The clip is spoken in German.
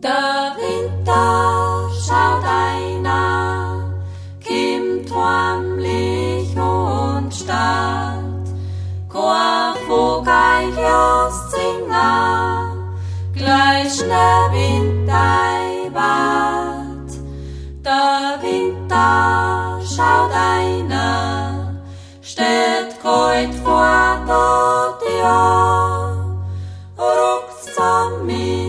Der Winter schaut einer, kommt heimlich und starrt. Kein Vogel just singen, gleich der Winter wart. Der Winter schaut einer, steht kalt vor dort, ja, ruckt's an mich.